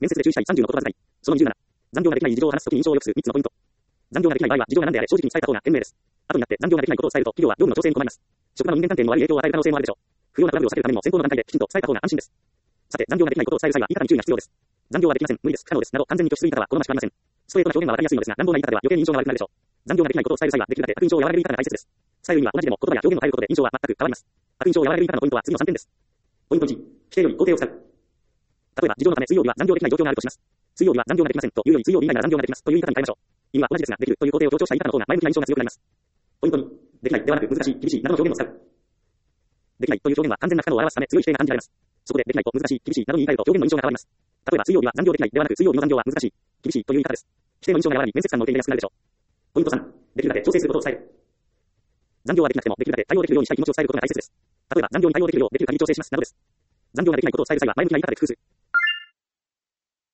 面接で注意したい30の言葉遣い。その27。残業ができない事情を話すときに印象を良くする3つのポイント。残業ができない場合は事情が何であれ正直に伝えた方が賢明です。後になって残業ができないことを伝えると企業は業務の調整に困ります。職場の人間関係にも悪い影響を与える可能性もあるでしょう。不要なトラブルを避けるためにも先方の段階できちんと伝えた方が安心です。さて、残業ができないことを伝える際は言い方に注意が必要です。残業はできません、無理です、不可能です、など完全に拒否する言い方は好ましくありません。ストレートな表現はわかりやすいのですが、乱暴な言い方では余計に印象が悪くなるでしょう。残業ができないことを伝える際はできるだけ悪印象を和らげる言い方が大切です。伝える意味は同じでも言葉や表現を変えることで印象は全く変わります。悪印象を和らげる言い方のポイントは次の3点です。ポイント1、否定より肯定を使う。例えば、事情のため水曜日は残業できない状況があるとします。水曜日は残業ができませんというより水曜日以外なら残業ができますという言い方に変えましょう。意味は同じですが、できるという肯定を強調した言い方の方が前向きな印象が強くなります。ポイント2、できないではなく難しい、厳しいなどの表現を使う。できないという表現は完全な不可能を表すため強い否定が感じられます。そこでできないと難しい、厳しいなどに言い換えると表現の印象が変わります。例えば水曜日は残業できないではなく水曜日の残業は難しい、厳しいという言い方です。否定の印象が和らぎ面接官の受け入れやすくなるでしょう。ポイント3、できるだけ調整することを伝える。残業はできなくてもできるだけ対応できるようにしたい気持ちを伝えることが大切です。例えば残業に対応できるようできる限り調整しますなどです。残業ができないことを伝える際は前向きな言い方で工夫する。